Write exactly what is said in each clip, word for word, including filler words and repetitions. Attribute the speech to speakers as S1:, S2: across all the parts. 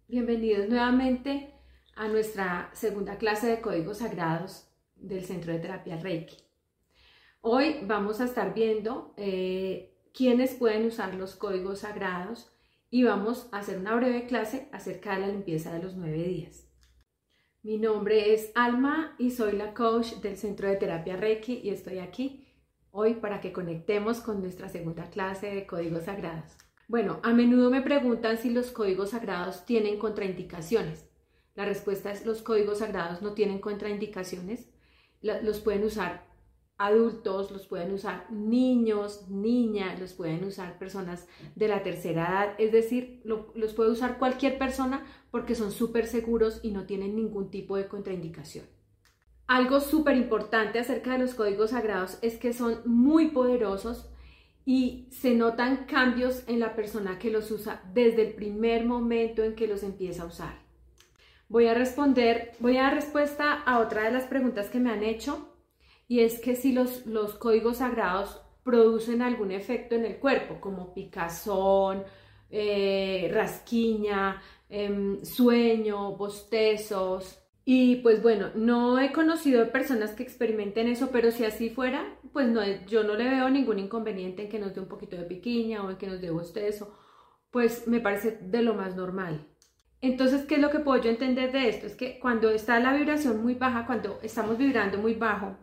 S1: Bienvenidos nuevamente a nuestra segunda clase de códigos sagrados del Centro de Terapia Reiki. Hoy vamos a estar viendo eh, quiénes pueden usar los códigos sagrados y vamos a hacer una breve clase acerca de la limpieza de los nueve días. Mi nombre es Alma y soy la coach del Centro de Terapia Reiki y estoy aquí hoy para que conectemos con nuestra segunda clase de códigos sagrados. Bueno, a menudo me preguntan si los códigos sagrados tienen contraindicaciones. La respuesta es: los códigos sagrados no tienen contraindicaciones. Los pueden usar adultos, los pueden usar niños, niñas, los pueden usar personas de la tercera edad. Es decir, lo, los puede usar cualquier persona porque son súper seguros y no tienen ningún tipo de contraindicación. Algo súper importante acerca de los códigos sagrados es que son muy poderosos y se notan cambios en la persona que los usa desde el primer momento en que los empieza a usar. Voy a responder, voy a dar respuesta a otra de las preguntas que me han hecho, y es que si los, los códigos sagrados producen algún efecto en el cuerpo, como picazón, eh, rasquiña, eh, sueño, bostezos. Y pues bueno, no he conocido personas que experimenten eso, pero si así fuera, pues no, yo no le veo ningún inconveniente en que nos dé un poquito de piquiña o en que nos dé bostezo, pues me parece de lo más normal. Entonces, ¿qué es lo que puedo yo entender de esto? Es que cuando está la vibración muy baja, cuando estamos vibrando muy bajo,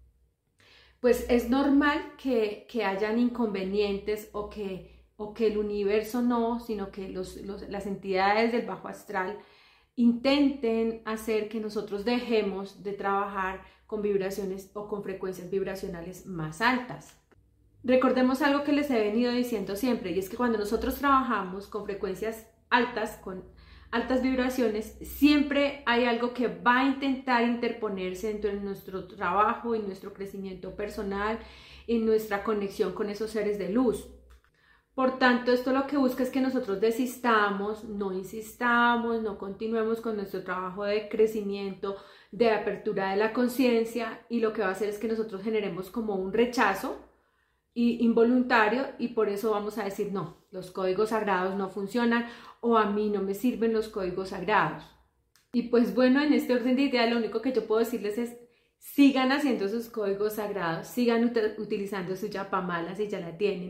S1: pues es normal que, que hayan inconvenientes o que, o que el universo no, sino que los, los, las entidades del bajo astral intenten hacer que nosotros dejemos de trabajar con vibraciones o con frecuencias vibracionales más altas. Recordemos algo que les he venido diciendo siempre, y es que cuando nosotros trabajamos con frecuencias altas, con altas vibraciones, siempre hay algo que va a intentar interponerse dentro de nuestro trabajo, en nuestro crecimiento personal, en nuestra conexión con esos seres de luz. Por tanto, esto lo que busca es que nosotros desistamos, no insistamos, no continuemos con nuestro trabajo de crecimiento, de apertura de la conciencia, y lo que va a hacer es que nosotros generemos como un rechazo involuntario, y por eso vamos a decir: no, los códigos sagrados no funcionan, o a mí no me sirven los códigos sagrados. Y pues bueno, en este orden de ideas lo único que yo puedo decirles es: sigan haciendo sus códigos sagrados, sigan ut- utilizando su yapamala si ya la tienen,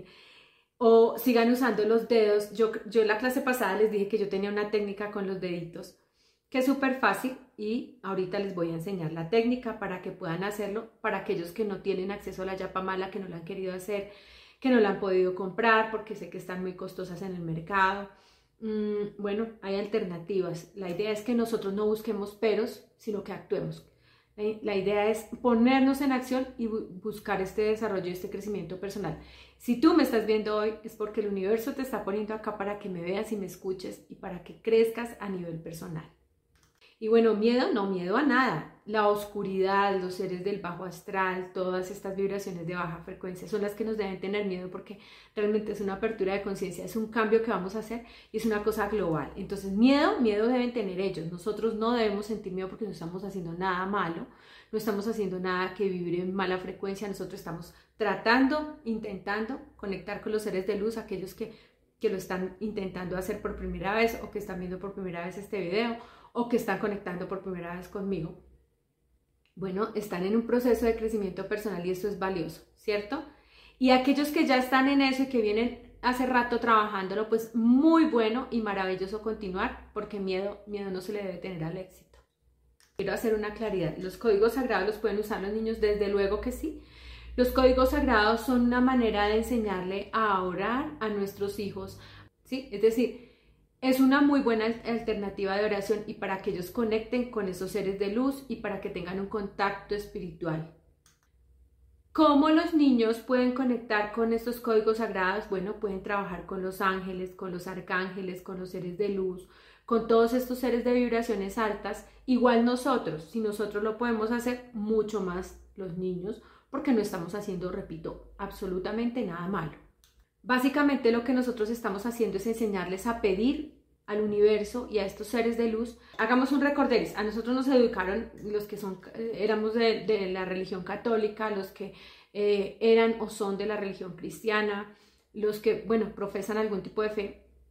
S1: o sigan usando los dedos. Yo, yo en la clase pasada les dije que yo tenía una técnica con los deditos que es súper fácil, y ahorita les voy a enseñar la técnica para que puedan hacerlo. Para aquellos que no tienen acceso a la yapamala, que no la han querido hacer, que no la han podido comprar porque sé que están muy costosas en el mercado, mm, bueno, hay alternativas. La idea es que nosotros no busquemos peros, sino que actuemos. La idea es ponernos en acción y buscar este desarrollo, este crecimiento personal. Si tú me estás viendo hoy, es porque el universo te está poniendo acá para que me veas y me escuches y para que crezcas a nivel personal. Y bueno, miedo, no miedo a nada. La oscuridad, los seres del bajo astral, todas estas vibraciones de baja frecuencia son las que nos deben tener miedo, porque realmente es una apertura de conciencia, es un cambio que vamos a hacer y es una cosa global. Entonces, miedo, miedo deben tener ellos. Nosotros no debemos sentir miedo porque no estamos haciendo nada malo, no estamos haciendo nada que vibre en mala frecuencia. Nosotros estamos tratando, intentando conectar con los seres de luz, aquellos que, que lo están intentando hacer por primera vez, o que están viendo por primera vez este video, o que están conectando por primera vez conmigo. Bueno, están en un proceso de crecimiento personal y esto es valioso, ¿cierto? Y aquellos que ya están en eso y que vienen hace rato trabajándolo, pues muy bueno y maravilloso continuar, porque miedo, miedo no se le debe tener al éxito. Quiero hacer una claridad: los códigos sagrados los pueden usar los niños, desde luego que sí. Los códigos sagrados son una manera de enseñarle a orar a nuestros hijos, ¿sí? Es decir, es una muy buena alternativa de oración, y para que ellos conecten con esos seres de luz y para que tengan un contacto espiritual. ¿Cómo los niños pueden conectar con estos códigos sagrados? Bueno, pueden trabajar con los ángeles, con los arcángeles, con los seres de luz, con todos estos seres de vibraciones altas. Igual nosotros, si nosotros lo podemos hacer, mucho más los niños, porque no estamos haciendo, repito, absolutamente nada malo. Básicamente lo que nosotros estamos haciendo es enseñarles a pedir al universo y a estos seres de luz. Hagamos un recorderis. A nosotros nos educaron los que son, éramos de, de la religión católica, los que eh, eran o son de la religión cristiana, los que, bueno, profesan algún tipo de fe.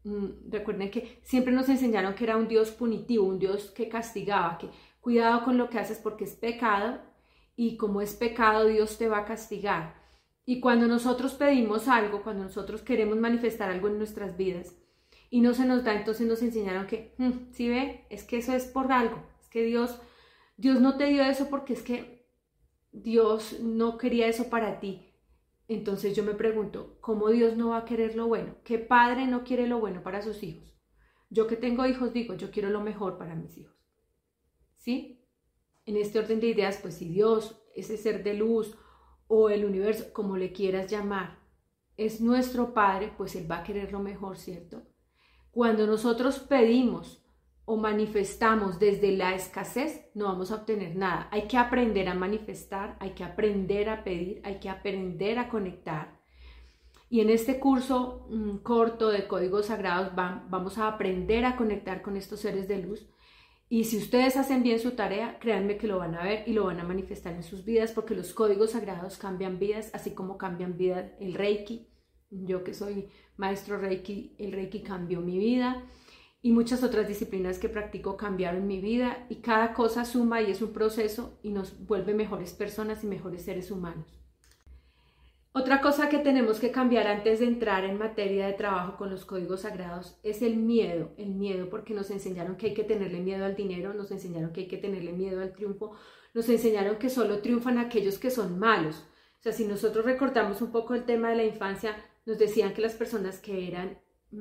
S1: mm, recuerden que siempre nos enseñaron que era un Dios punitivo, un Dios que castigaba, que cuidado con lo que haces porque es pecado y como es pecado Dios te va a castigar. Y cuando nosotros pedimos algo, cuando nosotros queremos manifestar algo en nuestras vidas y no se nos da, entonces nos enseñaron que, hmm, ¿sí ve? Es que eso es por algo, es que Dios, Dios no te dio eso porque es que Dios no quería eso para ti. Entonces yo me pregunto, ¿cómo Dios no va a querer lo bueno? ¿Qué padre no quiere lo bueno para sus hijos? Yo que tengo hijos digo, yo quiero lo mejor para mis hijos. ¿Sí? En este orden de ideas, pues si Dios, ese ser de luz o el universo, como le quieras llamar, es nuestro Padre, pues Él va a querer lo mejor, ¿cierto? Cuando nosotros pedimos o manifestamos desde la escasez, no vamos a obtener nada. Hay que aprender a manifestar, hay que aprender a pedir, hay que aprender a conectar. Y en este curso mmm, corto de Códigos Sagrados va, vamos a aprender a conectar con estos seres de luz. Y si ustedes hacen bien su tarea, créanme que lo van a ver y lo van a manifestar en sus vidas, porque los códigos sagrados cambian vidas, así como cambian vidas el Reiki. Yo que soy maestro Reiki, el Reiki cambió mi vida y muchas otras disciplinas que practico cambiaron mi vida, y cada cosa suma y es un proceso y nos vuelve mejores personas y mejores seres humanos. Otra cosa que tenemos que cambiar antes de entrar en materia de trabajo con los códigos sagrados es el miedo, el miedo porque nos enseñaron que hay que tenerle miedo al dinero, nos enseñaron que hay que tenerle miedo al triunfo, nos enseñaron que solo triunfan aquellos que son malos. O sea, si nosotros recordamos un poco el tema de la infancia, nos decían que las personas que eran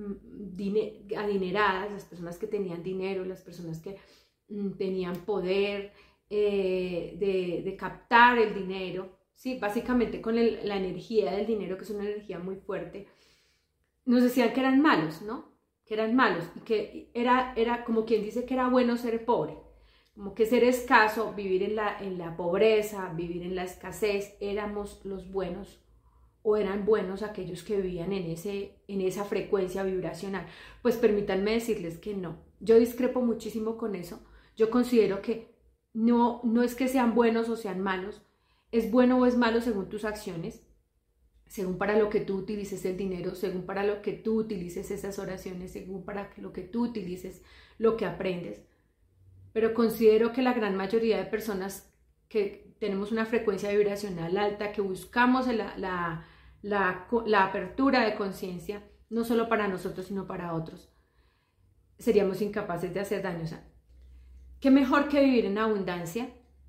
S1: mm, adineradas, las personas que tenían dinero, las personas que mm, tenían poder eh, de, de captar el dinero, sí, básicamente con el, la energía del dinero, que es una energía muy fuerte, nos decían que eran malos, ¿no? Que eran malos y que era, era como quien dice que era bueno ser pobre, como que ser escaso, vivir en la, en la pobreza, vivir en la escasez, éramos los buenos o eran buenos aquellos que vivían en, ese, en esa frecuencia vibracional. Pues permítanme decirles que no, yo discrepo muchísimo con eso. Yo considero que no, no es que sean buenos o sean malos, es bueno o es malo según tus acciones, según para lo que tú utilices el dinero, según para lo que tú utilices esas oraciones, según para lo que tú utilices lo que aprendes. Pero considero que la gran mayoría de personas que tenemos una frecuencia vibracional alta, que buscamos la, la, la, la apertura de conciencia, no solo para nosotros, sino para otros, seríamos incapaces de hacer daño. O sea, ¿qué mejor que vivir en abundancia?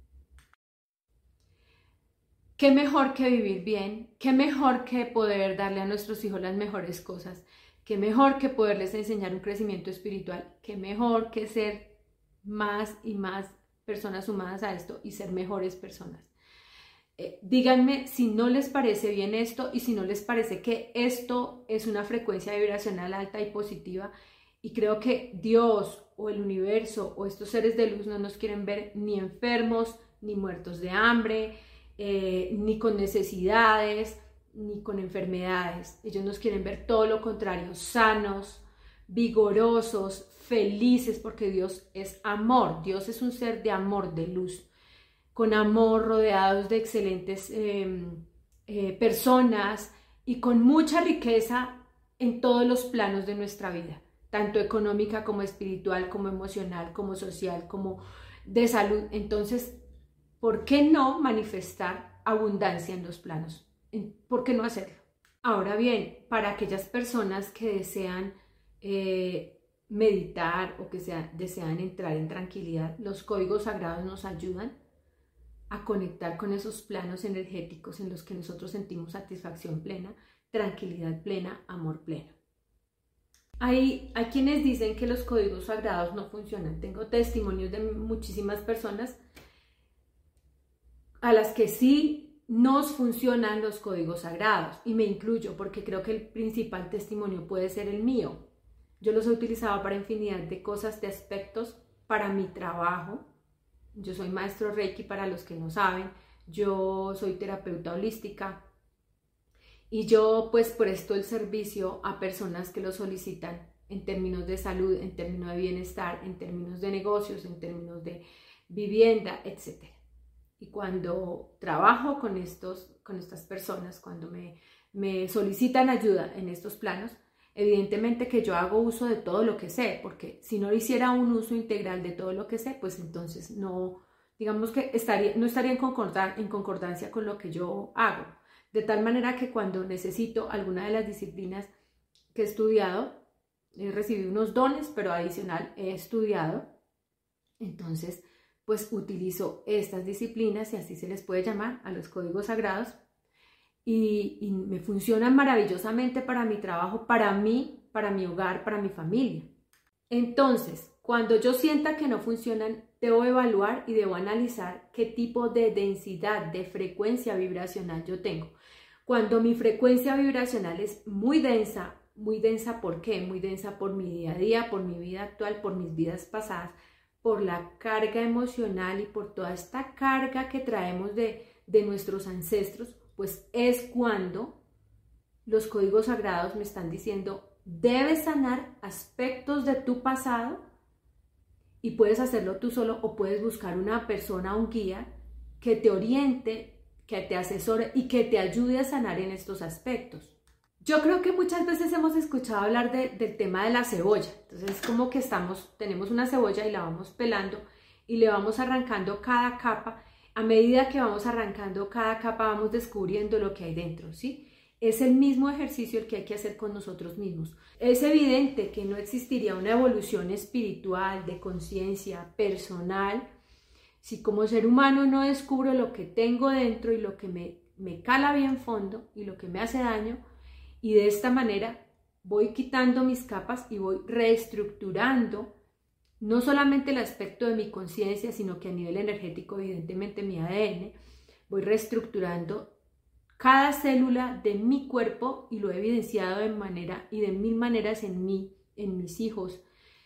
S1: ¿Qué mejor que vivir bien? ¿Qué mejor que poder darle a nuestros hijos las mejores cosas? ¿Qué mejor que poderles enseñar un crecimiento espiritual? ¿Qué mejor que ser más y más personas sumadas a esto y ser mejores personas? Eh, díganme si no les parece bien esto y si no les parece que esto es una frecuencia vibracional alta y positiva. Y creo que Dios o el universo o estos seres de luz no nos quieren ver ni enfermos, ni muertos de hambre, Eh, ni con necesidades, ni con enfermedades. Ellos nos quieren ver todo lo contrario, sanos, vigorosos, felices, porque Dios es amor. Dios es un ser de amor, de luz, con amor, rodeados de excelentes eh, eh, personas y con mucha riqueza en todos los planos de nuestra vida, tanto económica como espiritual, como emocional, como social, como de salud. Entonces, ¿por qué no manifestar abundancia en los planos? ¿Por qué no hacerlo? Ahora bien, para aquellas personas que desean eh, meditar o que sea, desean entrar en tranquilidad, los códigos sagrados nos ayudan a conectar con esos planos energéticos en los que nosotros sentimos satisfacción plena, tranquilidad plena, amor pleno. Hay, hay quienes dicen que los códigos sagrados no funcionan. Tengo testimonios de muchísimas personas a las que sí nos funcionan los códigos sagrados, y me incluyo porque creo que el principal testimonio puede ser el mío. Yo los he utilizado para infinidad de cosas, de aspectos, para mi trabajo. Yo soy maestro Reiki, para los que no saben, yo soy terapeuta holística y yo pues presto el servicio a personas que lo solicitan en términos de salud, en términos de bienestar, en términos de negocios, en términos de vivienda, etcétera. Y cuando trabajo con, estos, con estas personas, cuando me, me solicitan ayuda en estos planos, Evidentemente que yo hago uso de todo lo que sé, porque si no hiciera un uso integral de todo lo que sé, pues entonces no, digamos que estaría, no estaría en, concordan, en concordancia con lo que yo hago. De tal manera que cuando necesito alguna de las disciplinas que he estudiado, he recibido unos dones, pero adicional he estudiado, entonces pues utilizo estas disciplinas, y así se les puede llamar, a los códigos sagrados, y, y me funcionan maravillosamente para mi trabajo, para mí, para mi hogar, para mi familia. Entonces, cuando yo sienta que no funcionan, debo evaluar y debo analizar qué tipo de densidad, de frecuencia vibracional yo tengo. Cuando mi frecuencia vibracional es muy densa, muy densa, ¿por qué? Muy densa por mi día a día, por mi vida actual, por mis vidas pasadas, por la carga emocional y por toda esta carga que traemos de, de nuestros ancestros, pues es cuando los códigos sagrados me están diciendo: debes sanar aspectos de tu pasado, y puedes hacerlo tú solo o puedes buscar una persona, un guía que te oriente, que te asesore y que te ayude a sanar en estos aspectos. Yo creo que muchas veces hemos escuchado hablar de, del tema de la cebolla. Entonces es como que estamos, tenemos una cebolla y la vamos pelando y le vamos arrancando cada capa. A medida que vamos arrancando cada capa vamos descubriendo lo que hay dentro, ¿sí? Es el mismo ejercicio el que hay que hacer con nosotros mismos. Es evidente que no existiría una evolución espiritual, de conciencia, personal, si como ser humano no descubro lo que tengo dentro y lo que me, me cala bien fondo y lo que me hace daño, y de esta manera voy quitando mis capas y voy reestructurando no solamente el aspecto de mi conciencia, sino que a nivel energético, evidentemente mi A D N, voy reestructurando cada célula de mi cuerpo, y lo he evidenciado de manera y de mil maneras en mí, en mis hijos.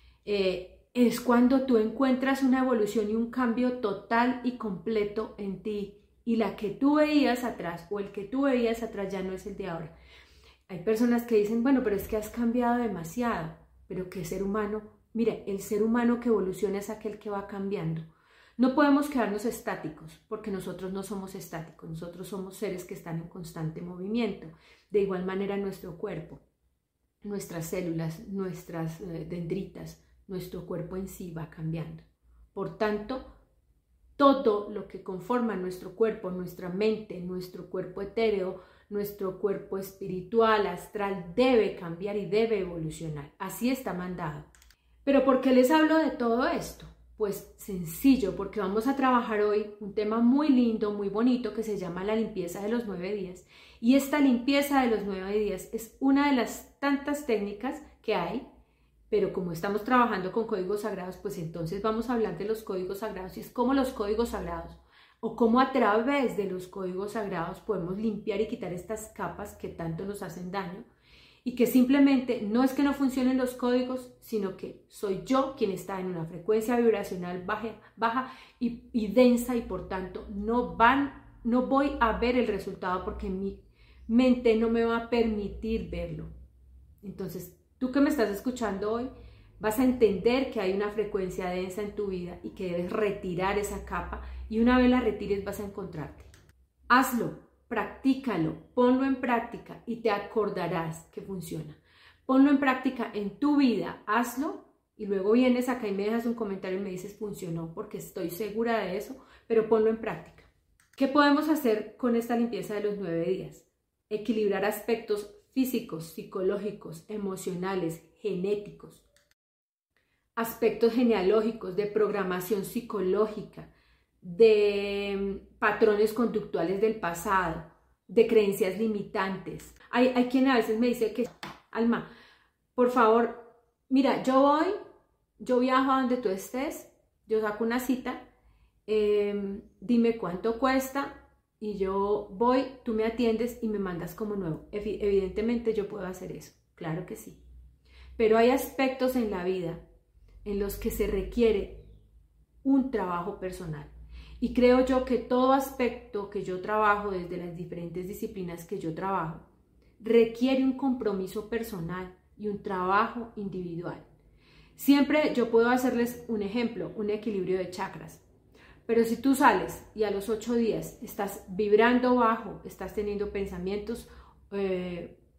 S1: Eh, es cuando tú encuentras una evolución y un cambio total y completo en ti, y la que tú veías atrás o el que tú veías atrás ya no es el de ahora. Hay personas que dicen: bueno, pero es que has cambiado demasiado. Pero ¿qué ser humano? Mire, el ser humano que evoluciona es aquel que va cambiando. No podemos quedarnos estáticos, porque nosotros no somos estáticos, nosotros somos seres que están en constante movimiento. De igual manera nuestro cuerpo, nuestras células, nuestras eh, dendritas, nuestro cuerpo en sí va cambiando. Por tanto, todo lo que conforma nuestro cuerpo, nuestra mente, nuestro cuerpo etéreo, nuestro cuerpo espiritual, astral, debe cambiar y debe evolucionar. Así está mandado. ¿Pero por qué les hablo de todo esto? Pues sencillo, porque vamos a trabajar hoy un tema muy lindo, muy bonito, que se llama la limpieza de los nueve días. Y esta limpieza de los nueve días es una de las tantas técnicas que hay, pero como estamos trabajando con códigos sagrados, pues entonces vamos a hablar de los códigos sagrados, y es como los códigos sagrados, o cómo a través de los códigos sagrados podemos limpiar y quitar estas capas que tanto nos hacen daño, y que simplemente no es que no funcionen los códigos, sino que soy yo quien está en una frecuencia vibracional baja, baja y, y densa, y por tanto no, van, no voy a ver el resultado, porque mi mente no me va a permitir verlo. Entonces, tú que me estás escuchando hoy, vas a entender que hay una frecuencia densa en tu vida y que debes retirar esa capa, y una vez la retires vas a encontrarte. Hazlo. Practícalo, ponlo en práctica y te acordarás que funciona. Ponlo en práctica en tu vida, hazlo, y luego vienes acá y me dejas un comentario y me dices: funcionó, porque estoy segura de eso, pero ponlo en práctica. ¿Qué podemos hacer con esta limpieza de los nueve días? Equilibrar aspectos físicos, psicológicos, emocionales, genéticos, aspectos genealógicos, de programación psicológica, de patrones conductuales del pasado, de creencias limitantes. Hay, hay quien a veces me dice que: Alma, por favor, mira, yo voy, yo viajo a donde tú estés, yo saco una cita, eh, dime cuánto cuesta, y yo voy, tú me atiendes y me mandas como nuevo. Evidentemente yo puedo hacer eso, claro que sí. Pero hay aspectos en la vida en los que se requiere un trabajo personal. Y creo yo que todo aspecto que yo trabajo, desde las diferentes disciplinas que yo trabajo, requiere un compromiso personal y un trabajo individual. Siempre yo puedo hacerles un ejemplo, un equilibrio de chakras. Pero si tú sales y a los ocho días estás vibrando bajo, estás teniendo pensamientos eh,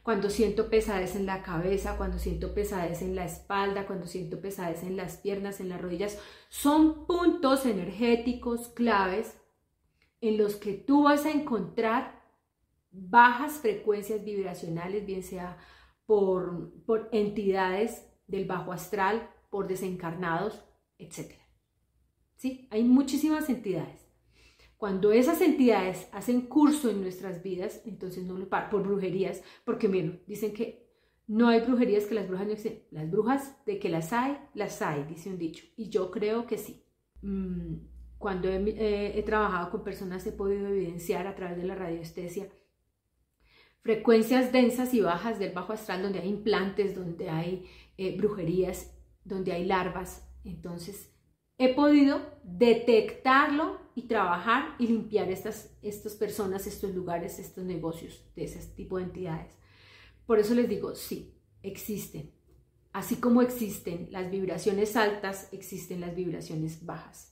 S1: cuando siento pesadez en la cabeza, cuando siento pesadez en la espalda, cuando siento pesadez en las piernas, en las rodillas, son puntos energéticos claves en los que tú vas a encontrar bajas frecuencias vibracionales, bien sea por, por entidades del bajo astral, por desencarnados, etcétera. ¿Sí? Hay muchísimas entidades. Cuando esas entidades hacen curso en nuestras vidas, entonces no lo paran por brujerías, porque miren, dicen que no hay brujerías, que las brujas no existen. Las brujas, de que las hay, las hay, dice un dicho. Y yo creo que sí. Cuando he, eh, he trabajado con personas, he podido evidenciar a través de la radiestesia frecuencias densas y bajas del bajo astral, donde hay implantes, donde hay eh, brujerías, donde hay larvas. Entonces, he podido detectarlo y trabajar y limpiar estas, estas personas, estos lugares, estos negocios de ese tipo de entidades. Por eso les digo, sí, existen. Así como existen las vibraciones altas, existen las vibraciones bajas.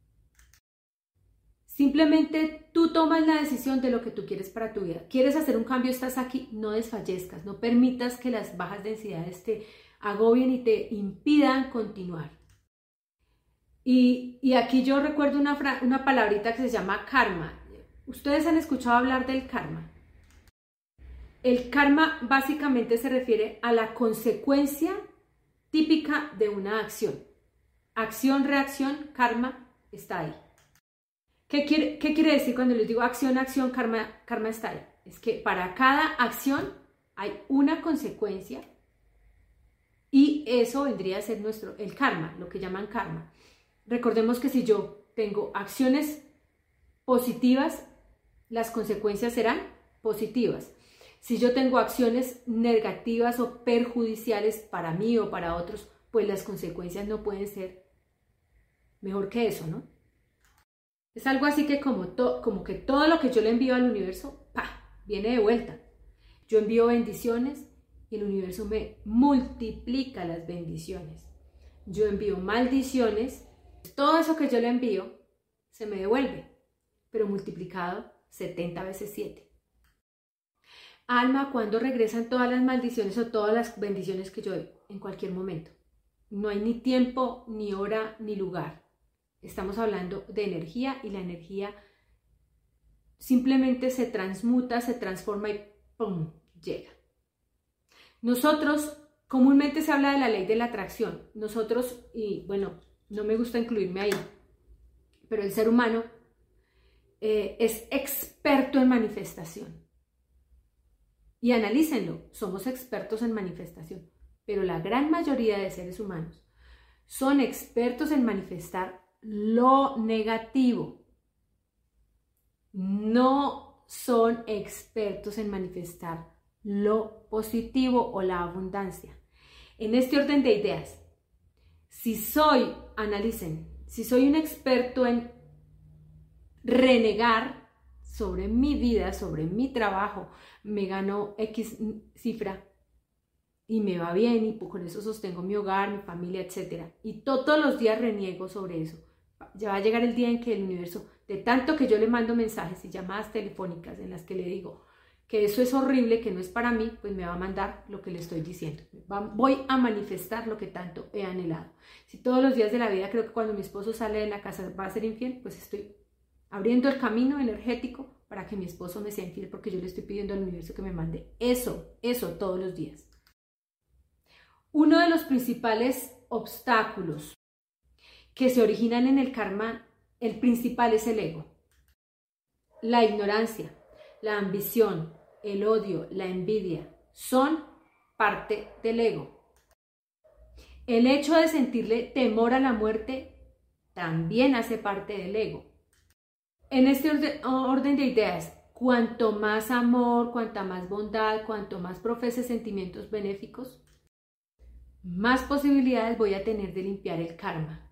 S1: Simplemente tú tomas la decisión de lo que tú quieres para tu vida. ¿Quieres hacer un cambio? Estás aquí, no desfallezcas, no permitas que las bajas densidades te agobien y te impidan continuar. Y, y aquí yo recuerdo una, una palabrita que se llama karma. ¿Ustedes han escuchado hablar del karma? El karma básicamente se refiere a la consecuencia típica de una acción. Acción, reacción, karma está ahí. ¿Qué quiere, qué quiere decir cuando les digo acción, acción, karma, karma está ahí? Es que para cada acción hay una consecuencia y eso vendría a ser nuestro, el karma, lo que llaman karma. Recordemos que si yo tengo acciones positivas, las consecuencias serán positivas. Si yo tengo acciones negativas o perjudiciales para mí o para otros, pues las consecuencias no pueden ser mejor que eso, ¿no? Es algo así que como, to, como que todo lo que yo le envío al universo, ¡pah!, viene de vuelta. Yo envío bendiciones y el universo me multiplica las bendiciones. Yo envío maldiciones, todo eso que yo le envío se me devuelve, pero multiplicado setenta veces siete. Alma, ¿cuándo regresan todas las maldiciones o todas las bendiciones que yo doy? En cualquier momento. No hay ni tiempo, ni hora, ni lugar. Estamos hablando de energía y la energía simplemente se transmuta, se transforma y ¡pum!, llega. Nosotros, comúnmente se habla de la ley de la atracción. Nosotros, y bueno, no me gusta incluirme ahí, pero el ser humano eh, es experto en manifestación. Y analícenlo, somos expertos en manifestación, pero la gran mayoría de seres humanos son expertos en manifestar lo negativo. No son expertos en manifestar lo positivo o la abundancia. En este orden de ideas, si soy, analicen, si soy un experto en renegar sobre mi vida, sobre mi trabajo, me gano X cifra y me va bien y con eso sostengo mi hogar, mi familia, etcétera. Y todos los días reniego sobre eso. Ya va a llegar el día en que el universo, de tanto que yo le mando mensajes y llamadas telefónicas en las que le digo que eso es horrible, que no es para mí, pues me va a mandar lo que le estoy diciendo. Voy a manifestar lo que tanto he anhelado. Si todos los días de la vida creo que cuando mi esposo sale de la casa va a ser infiel, pues estoy abriendo el camino energético para que mi esposo me sea infiel, porque yo le estoy pidiendo al universo que me mande eso, eso todos los días. Uno de los principales obstáculos que se originan en el karma, el principal es el ego. La ignorancia, la ambición, el odio, la envidia son parte del ego. El hecho de sentirle temor a la muerte también hace parte del ego. En este orden de ideas, cuanto más amor, cuanta más bondad, cuanto más profese sentimientos benéficos, más posibilidades voy a tener de limpiar el karma.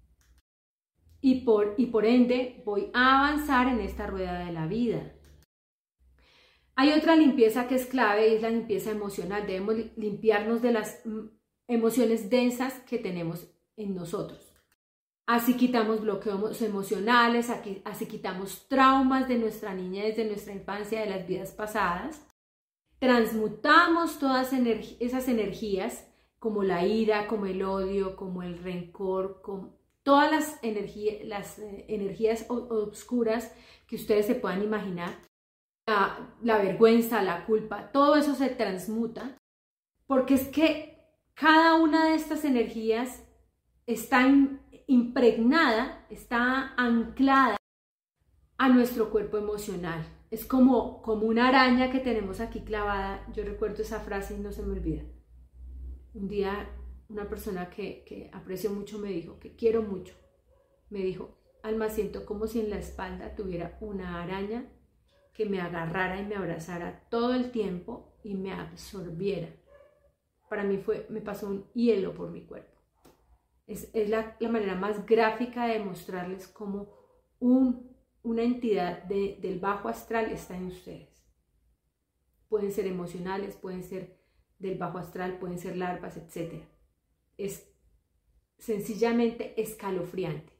S1: Y por, y por ende voy a avanzar en esta rueda de la vida. Hay otra limpieza que es clave y es la limpieza emocional. Debemos limpiarnos de las emociones densas que tenemos en nosotros. Así quitamos bloqueos emocionales, así quitamos traumas de nuestra niñez, de nuestra infancia, de las vidas pasadas. transmutamos todas energ- esas energías, como la ira, como el odio, como el rencor, como todas las, energía, las eh, energías oscuras que ustedes se puedan imaginar, la, la vergüenza, la culpa, todo eso se transmuta, porque es que cada una de estas energías está in, impregnada, está anclada a nuestro cuerpo emocional. Es como, como una araña que tenemos aquí clavada. Yo recuerdo esa frase y no se me olvida. Un día una persona que, que aprecio mucho me dijo, que quiero mucho, me dijo, Alma, siento como si en la espalda tuviera una araña que me agarrara y me abrazara todo el tiempo y me absorbiera. Para mí fue, me pasó un hielo por mi cuerpo. Es, es la, la manera más gráfica de mostrarles cómo un, una entidad de, del bajo astral está en ustedes. Pueden ser emocionales, pueden ser del bajo astral, pueden ser larvas, etcétera. Es sencillamente escalofriante.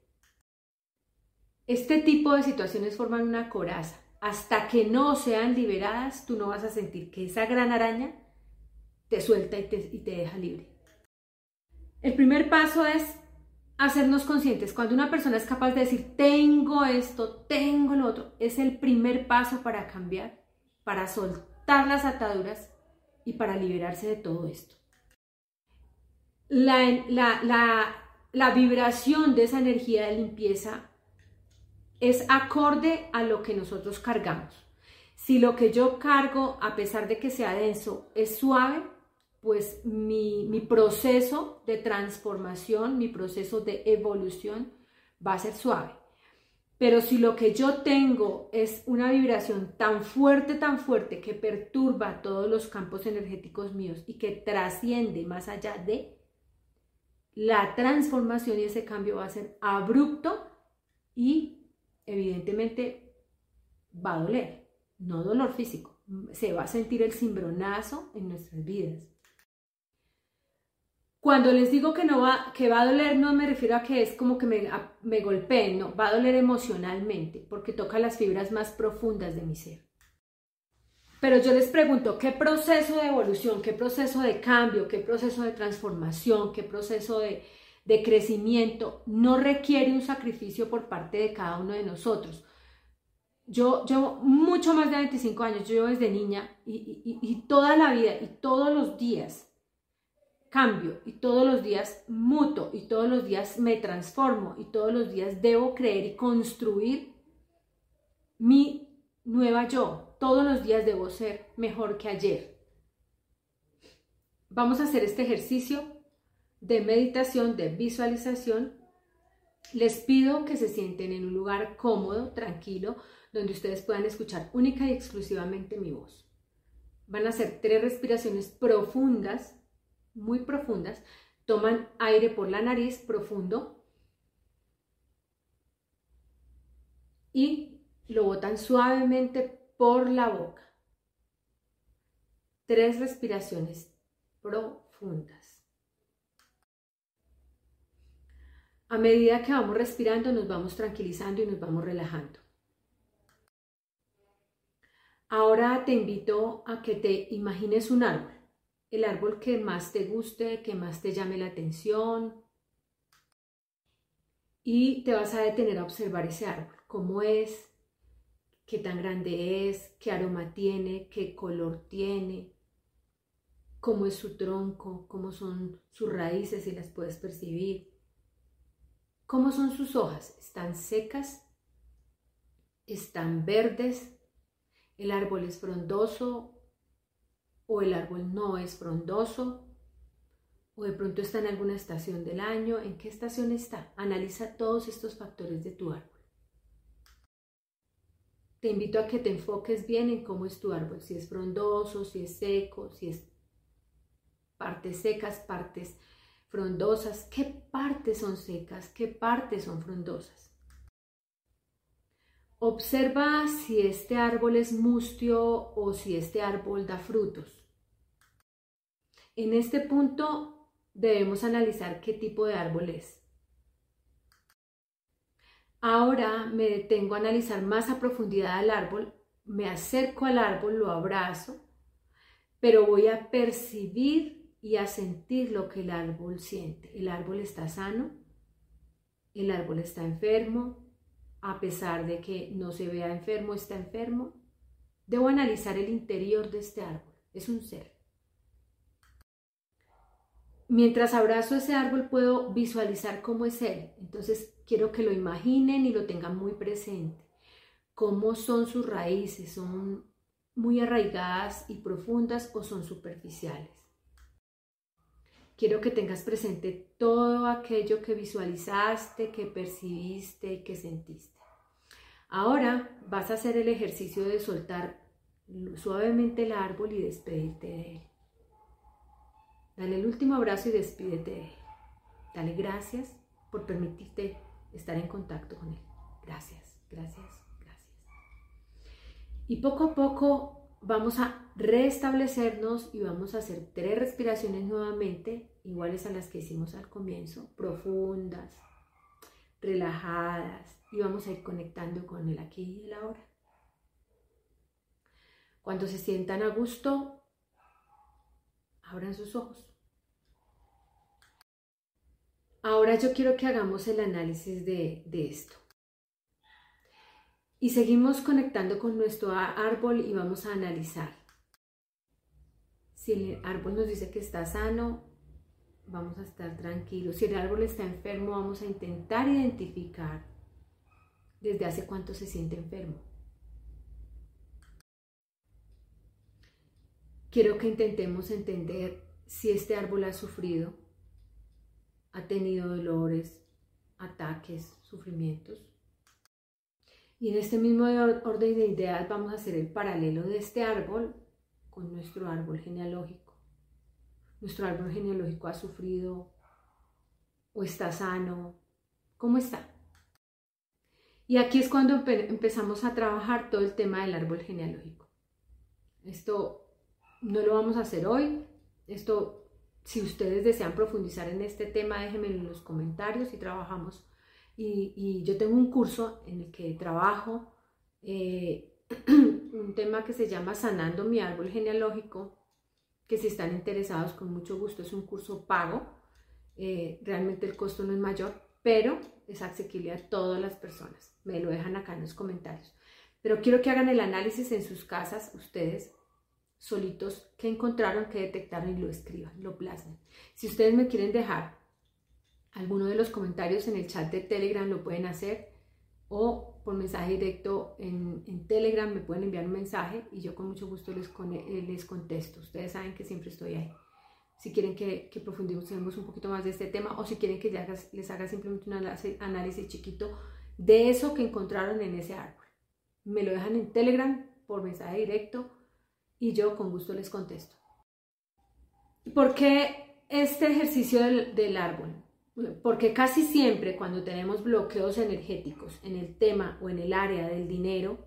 S1: Este tipo de situaciones forman una coraza. Hasta que no sean liberadas, tú no vas a sentir que esa gran araña te suelta y te, y te deja libre. El primer paso es hacernos conscientes. Cuando una persona es capaz de decir, tengo esto, tengo lo otro, es el primer paso para cambiar, para soltar las ataduras y para liberarse de todo esto. La, la, la, la vibración de esa energía de limpieza es acorde a lo que nosotros cargamos. Si lo que yo cargo, a pesar de que sea denso, es suave, pues mi, mi proceso de transformación, mi proceso de evolución va a ser suave. Pero si lo que yo tengo es una vibración tan fuerte, tan fuerte, que perturba todos los campos energéticos míos y que trasciende más allá de, la transformación y ese cambio va a ser abrupto y evidentemente va a doler, no dolor físico, se va a sentir el cimbronazo en nuestras vidas. Cuando les digo que, no va, que va a doler, no me refiero a que es como que me, a, me golpeen, no, va a doler emocionalmente, porque toca las fibras más profundas de mi ser. Pero yo les pregunto, ¿qué proceso de evolución, qué proceso de cambio, qué proceso de transformación, qué proceso de, de crecimiento no requiere un sacrificio por parte de cada uno de nosotros? Yo llevo mucho más de veinticinco años, yo llevo desde niña y, y, y toda la vida y todos los días cambio y todos los días muto y todos los días me transformo y todos los días debo creer y construir mi nueva yo. Todos los días debo ser mejor que ayer. Vamos a hacer este ejercicio de meditación, de visualización. Les pido que se sienten en un lugar cómodo, tranquilo, donde ustedes puedan escuchar única y exclusivamente mi voz. Van a hacer tres respiraciones profundas, muy profundas. Toman aire por la nariz profundo y lo botan suavemente por la boca. Tres respiraciones profundas. A medida que vamos respirando, nos vamos tranquilizando y nos vamos relajando. Ahora te invito a que te imagines un árbol. El árbol que más te guste, que más te llame la atención. Y te vas a detener a observar ese árbol. Cómo es, qué tan grande es, qué aroma tiene, qué color tiene, cómo es su tronco, cómo son sus raíces, si las puedes percibir. ¿Cómo son sus hojas? ¿Están secas? ¿Están verdes? ¿El árbol es frondoso o el árbol no es frondoso? ¿O de pronto está en alguna estación del año? ¿En qué estación está? Analiza todos estos factores de tu árbol. Te invito a que te enfoques bien en cómo es tu árbol, si es frondoso, si es seco, si es partes secas, partes frondosas. ¿Qué partes son secas? ¿Qué partes son frondosas? Observa si este árbol es mustio o si este árbol da frutos. En este punto debemos analizar qué tipo de árbol es. Ahora me detengo a analizar más a profundidad al árbol, me acerco al árbol, lo abrazo, pero voy a percibir y a sentir lo que el árbol siente. El árbol está sano, el árbol está enfermo, a pesar de que no se vea enfermo, está enfermo. Debo analizar el interior de este árbol, es un ser. Mientras abrazo ese árbol puedo visualizar cómo es él, entonces quiero que lo imaginen y lo tengan muy presente. Cómo son sus raíces, son muy arraigadas y profundas o son superficiales. Quiero que tengas presente todo aquello que visualizaste, que percibiste y que sentiste. Ahora vas a hacer el ejercicio de soltar suavemente el árbol y despedirte de él. Dale el último abrazo y despídete de él. Dale gracias por permitirte estar en contacto con él. Gracias, gracias, gracias. Y poco a poco vamos a restablecernos y vamos a hacer tres respiraciones nuevamente, iguales a las que hicimos al comienzo, profundas, relajadas, y vamos a ir conectando con el aquí y el ahora. Cuando se sientan a gusto, abran sus ojos. Ahora yo quiero que hagamos el análisis de, de esto. Y seguimos conectando con nuestro árbol y vamos a analizar. Si el árbol nos dice que está sano, vamos a estar tranquilos. Si el árbol está enfermo, vamos a intentar identificar desde hace cuánto se siente enfermo. Quiero que intentemos entender si este árbol ha sufrido, ha tenido dolores, ataques, sufrimientos. Y en este mismo orden de ideas vamos a hacer el paralelo de este árbol con nuestro árbol genealógico. Nuestro árbol genealógico ha sufrido o está sano. ¿Cómo está? Y aquí es cuando empe- empezamos a trabajar todo el tema del árbol genealógico. Esto no lo vamos a hacer hoy. Esto, si ustedes desean profundizar en este tema, déjenmelo en los comentarios y trabajamos. Y, y yo tengo un curso en el que trabajo eh, un tema que se llama Sanando mi árbol genealógico, que si están interesados, con mucho gusto, es un curso pago. Eh, realmente el costo no es mayor, pero es asequible a todas las personas. Me lo dejan acá en los comentarios. Pero quiero que hagan el análisis en sus casas, ustedes solitos, qué encontraron, qué detectaron y lo escriban, lo plasmen. Si ustedes me quieren dejar alguno de los comentarios en el chat de Telegram, lo pueden hacer, o por mensaje directo en, en Telegram me pueden enviar un mensaje y yo con mucho gusto les, con, les contesto. Ustedes saben que siempre estoy ahí. Si quieren que, que profundicemos un poquito más de este tema, o si quieren que hagas, les haga simplemente un análisis chiquito de eso que encontraron en ese árbol, me lo dejan en Telegram por mensaje directo y yo con gusto les contesto. ¿Por qué este ejercicio del, del árbol? Porque casi siempre cuando tenemos bloqueos energéticos en el tema o en el área del dinero,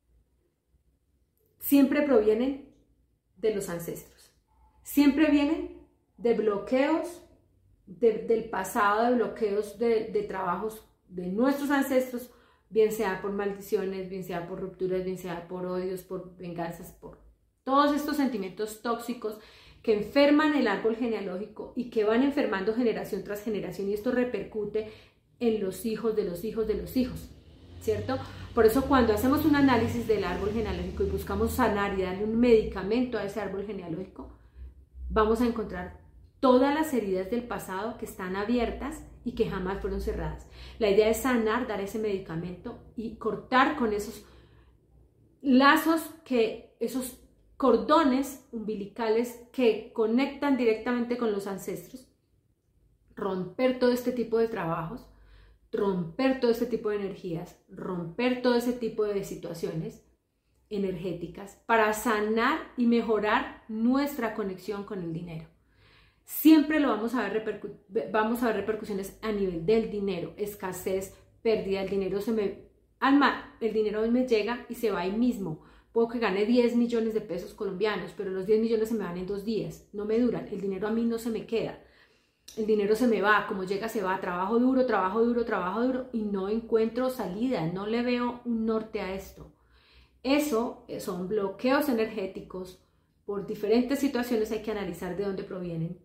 S1: siempre provienen de los ancestros. Siempre vienen de bloqueos de, del pasado, de bloqueos de, de trabajos de nuestros ancestros, bien sea por maldiciones, bien sea por rupturas, bien sea por odios, por venganzas, por todos estos sentimientos tóxicos que enferman el árbol genealógico y que van enfermando generación tras generación, y esto repercute en los hijos de los hijos de los hijos, ¿cierto? Por eso cuando hacemos un análisis del árbol genealógico y buscamos sanar y darle un medicamento a ese árbol genealógico, vamos a encontrar todas las heridas del pasado que están abiertas y que jamás fueron cerradas. La idea es sanar, dar ese medicamento y cortar con esos lazos, que esos cordones umbilicales que conectan directamente con los ancestros, romper todo este tipo de trabajos, romper todo este tipo de energías, romper todo ese tipo de situaciones energéticas para sanar y mejorar nuestra conexión con el dinero. Siempre lo vamos a ver, repercu- vamos a ver repercusiones a nivel del dinero, escasez, pérdida. El dinero se me, alma, el dinero hoy me llega y se va ahí mismo. Puedo que gane diez millones de pesos colombianos, pero los diez millones se me van en dos días, no me duran. El dinero a mí no se me queda. El dinero se me va, como llega se va. Trabajo duro, trabajo duro, trabajo duro y no encuentro salida, no le veo un norte a esto. Eso son bloqueos energéticos por diferentes situaciones hay que analizar de dónde provienen.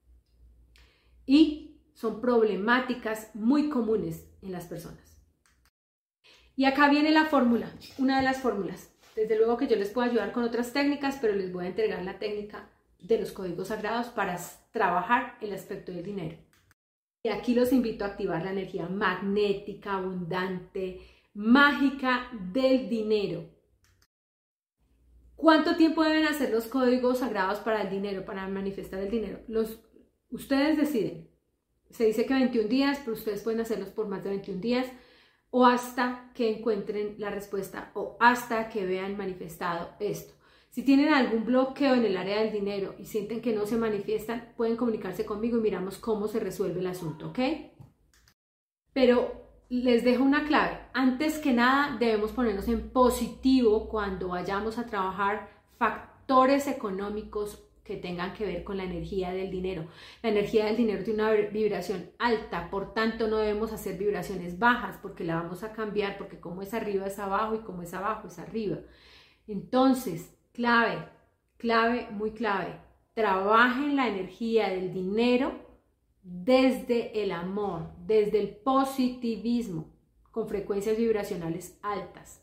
S1: Y son problemáticas muy comunes en las personas. Y acá viene la fórmula, una de las fórmulas. Desde luego que yo les puedo ayudar con otras técnicas, pero les voy a entregar la técnica de los códigos sagrados para trabajar el aspecto del dinero. Y aquí los invito a activar la energía magnética, abundante, mágica del dinero. ¿Cuánto tiempo deben hacer los códigos sagrados para el dinero, para manifestar el dinero? Los, ustedes deciden. Se dice que veintiún días, pero ustedes pueden hacerlos por más de veintiún días o hasta que encuentren la respuesta o hasta que vean manifestado esto. Si tienen algún bloqueo en el área del dinero y sienten que no se manifiestan, pueden comunicarse conmigo y miramos cómo se resuelve el asunto, ¿ok? Pero les dejo una clave. Antes que nada, debemos ponernos en positivo cuando vayamos a trabajar factores económicos que tengan que ver con la energía del dinero. La energía del dinero tiene una vibración alta, por tanto no debemos hacer vibraciones bajas porque la vamos a cambiar, porque como es arriba es abajo y como es abajo es arriba. Entonces, clave, clave, muy clave, trabajen la energía del dinero desde el amor, desde el positivismo, con frecuencias vibracionales altas.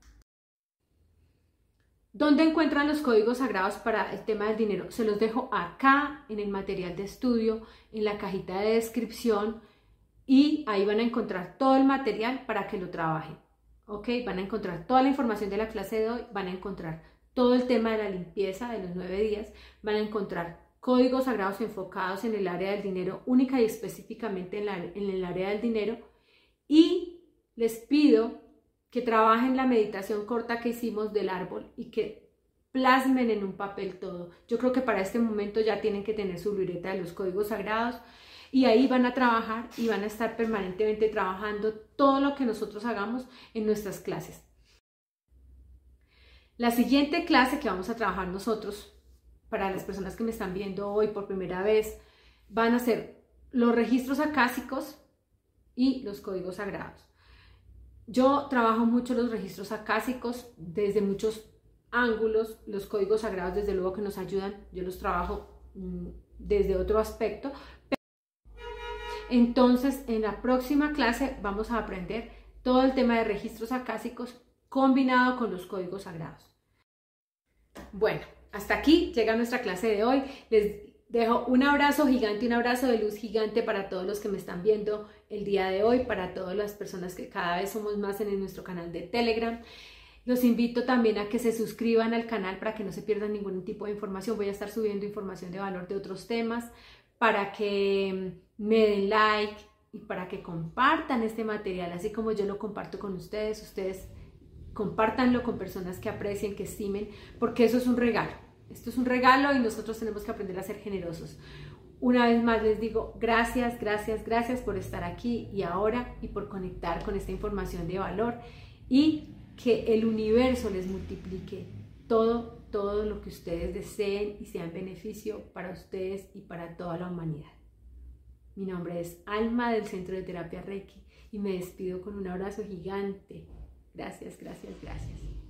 S1: ¿Dónde encuentran los códigos sagrados para el tema del dinero? Se los dejo acá en el material de estudio, en la cajita de descripción, y ahí van a encontrar todo el material para que lo trabajen. ¿Ok? Van a encontrar toda la información de la clase de hoy, van a encontrar todo el tema de la limpieza de los nueve días, van a encontrar códigos sagrados enfocados en el área del dinero, única y específicamente en, la, en el área del dinero, y les pido que trabajen la meditación corta que hicimos del árbol y que plasmen en un papel todo. Yo creo que para este momento ya tienen que tener su libreta de los códigos sagrados y ahí van a trabajar y van a estar permanentemente trabajando todo lo que nosotros hagamos en nuestras clases. La siguiente clase que vamos a trabajar nosotros, para las personas que me están viendo hoy por primera vez, van a ser los registros acásicos y los códigos sagrados. Yo trabajo mucho los registros acásicos desde muchos ángulos, los códigos sagrados desde luego que nos ayudan, yo los trabajo mmm, desde otro aspecto. Entonces en la próxima clase vamos a aprender todo el tema de registros acásicos combinado con los códigos sagrados. Bueno, hasta aquí llega nuestra clase de hoy. Les dejo un abrazo gigante, un abrazo de luz gigante para todos los que me están viendo el día de hoy, para todas las personas que cada vez somos más en nuestro canal de Telegram. Los invito también a que se suscriban al canal para que no se pierdan ningún tipo de información. Voy a estar subiendo información de valor de otros temas, para que me den like y para que compartan este material, así como yo lo comparto con ustedes. Ustedes compártanlo con personas que aprecien, que estimen, porque eso es un regalo. Esto es un regalo y nosotros tenemos que aprender a ser generosos. Una vez más les digo gracias, gracias, gracias por estar aquí y ahora y por conectar con esta información de valor, y que el universo les multiplique todo, todo lo que ustedes deseen y sea en beneficio para ustedes y para toda la humanidad. Mi nombre es Alma del Centro de Terapia Reiki y me despido con un abrazo gigante. Gracias, gracias, gracias.